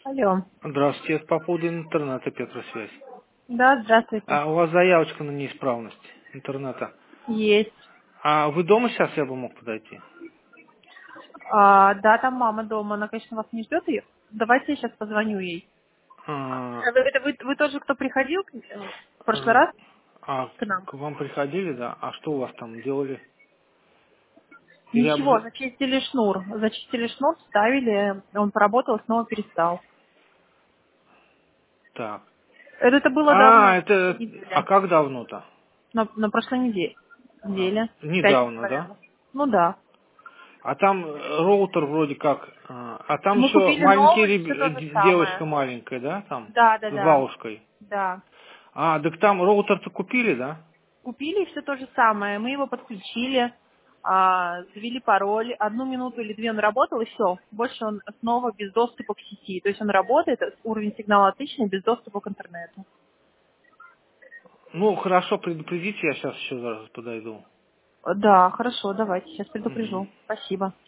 Алло. Здравствуйте, это по поводу интернета, Петросвязь. Да, здравствуйте. У вас заявочка на неисправность интернета. Есть. А вы дома сейчас, я бы мог подойти? Да, там мама дома. Она, конечно, вас не ждет ее. Давайте я сейчас позвоню ей. А, Это вы тоже, кто приходил в прошлый а, раз а к нам? к вам приходили, да? А что у вас там делали? Или Ничего, зачистили шнур. Зачистили шнур, вставили, он поработал, снова перестал. Так. Это было давно, на прошлой Это... А неделе. как давно-то? На прошлой неделе. В пятницу, Недавно, да? наверное. Ну да. А там роутер вроде как... А там Мы еще купили маленький новый, все то же девочка самое. маленькая, да, там? Да, да, С да. бабушкой. Да. Так там роутер-то купили, да? Купили все то же самое. Мы его подключили, завели пароль. 1 минуту или 2 он работал, и все. Больше он снова без доступа к сети. То есть он работает, уровень сигнала отличный, без доступа к интернету. Ну, хорошо, предупредите, я сейчас еще раз подойду. Да, хорошо, давайте, сейчас Мгм. предупрежу. Спасибо.